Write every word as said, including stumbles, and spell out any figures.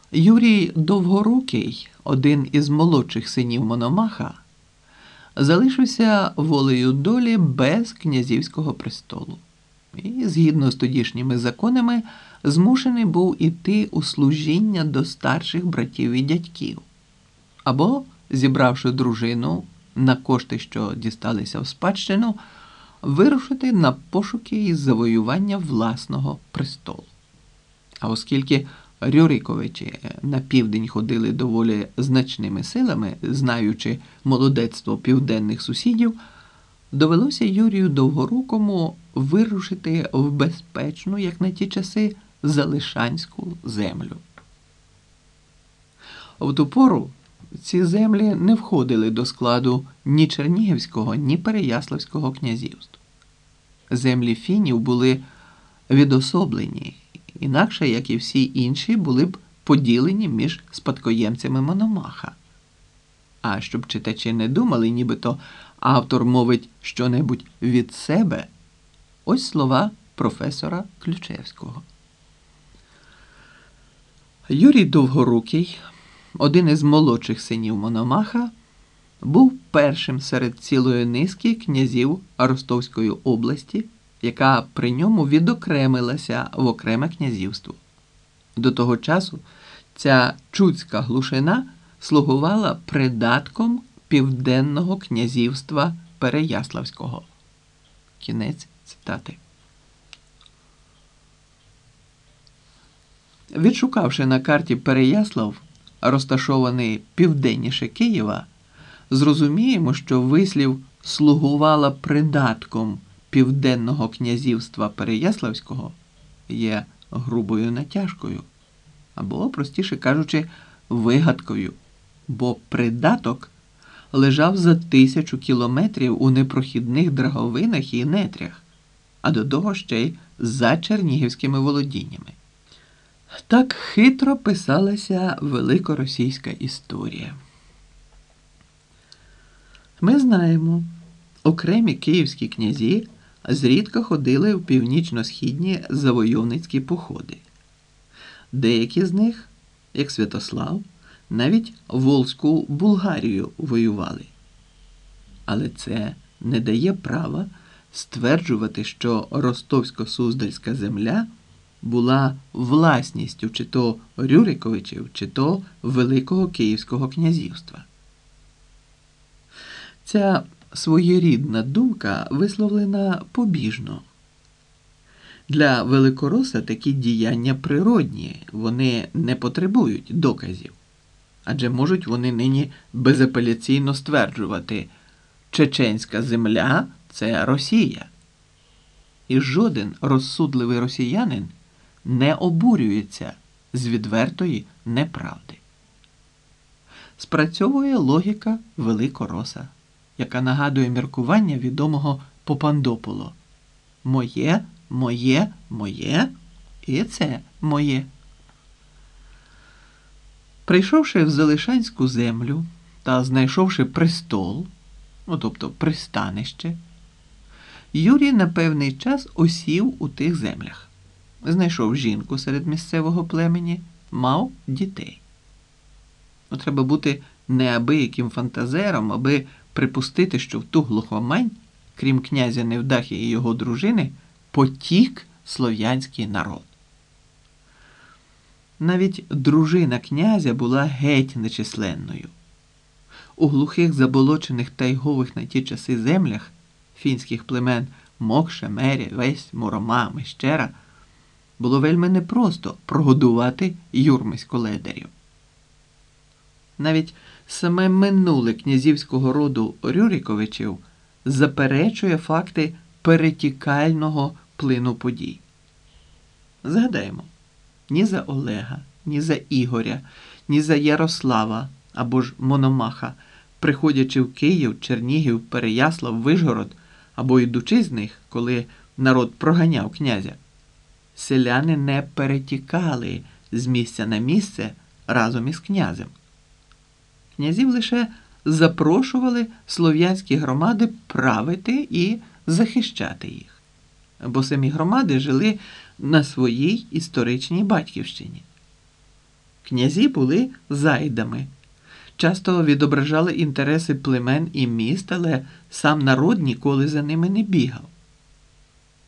Юрій Довгорукий, один із молодших синів Мономаха, залишився волею долі без князівського престолу. І, згідно з тодішніми законами, змушений був іти у служіння до старших братів і дядьків. Або, зібравши дружину на кошти, що дісталися в спадщину, вирушити на пошуки і завоювання власного престолу. А оскільки Рюриковичі на південь ходили доволі значними силами, знаючи молодецтво південних сусідів, довелося Юрію Довгорукому вирушити в безпечну, як на ті часи, Залишанську землю. В ту пору ці землі не входили до складу ні Чернігівського, ні Переяславського князівств. Землі фінів були відособлені, інакше, як і всі інші, були б поділені між спадкоємцями Мономаха. А щоб читачі не думали, нібито автор мовить щонебудь від себе, ось слова професора Ключевського. Юрій Довгорукий, один із молодших синів Мономаха, був першим серед цілої низки князів Ростовської області, яка при ньому відокремилася в окреме князівство. До того часу ця чудська глушина слугувала придатком південного князівства Переяславського. Кінець цитати. Відшукавши на карті Переяслав, розташований південніше Києва, зрозуміємо, що вислів «слугувала придатком південного князівства Переяславського» є грубою натяжкою, або, простіше кажучи, вигадкою, бо придаток лежав за тисячу кілометрів у непрохідних драговинах і нетрях, а до того ще й за чернігівськими володіннями. Так хитро писалася великоросійська історія. Ми знаємо, окремі київські князі зрідка ходили в північно-східні завойовницькі походи. Деякі з них, як Святослав, навіть Волзьку Булгарію воювали. Але це не дає права стверджувати, що Ростовсько-Суздальська земля була власністю чи то Рюриковичів, чи то Великого Київського князівства. Ця своєрідна думка висловлена побіжно. Для великороса такі діяння природні, вони не потребують доказів. Адже можуть вони нині безапеляційно стверджувати «Чеченська земля – це Росія». І жоден розсудливий росіянин не обурюється з відвертої неправди. Спрацьовує логіка великороса, яка нагадує міркування відомого Попандополо. Моє, моє, моє і це моє. Прийшовши в Залишанську землю та знайшовши престол, ну тобто пристанище, Юрій на певний час осів у тих землях. Знайшов жінку серед місцевого племені, мав дітей. Ну, треба бути неабияким фантазером, аби припустити, що в ту глухомань, крім князя Невдахи і його дружини, потік слов'янський народ. Навіть дружина князя була геть нечисленною. У глухих заболочених тайгових на ті часи землях фінських племен Мокша, Мері, Весь, Мурома, Мещера було вельми непросто прогодувати юрмисько-ледарів. Навіть саме минуле князівського роду Рюриковичів заперечує факти перетікального плину подій. Згадаємо, ні за Олега, ні за Ігоря, ні за Ярослава або ж Мономаха, приходячи в Київ, Чернігів, Переяслав, Вишгород, або йдучи з них, коли народ проганяв князя, селяни не перетікали з місця на місце разом із князем. Князів лише запрошували слов'янські громади правити і захищати їх, бо самі громади жили на своїй історичній батьківщині. Князі були зайдами, часто відображали інтереси племен і міст, але сам народ ніколи за ними не бігав.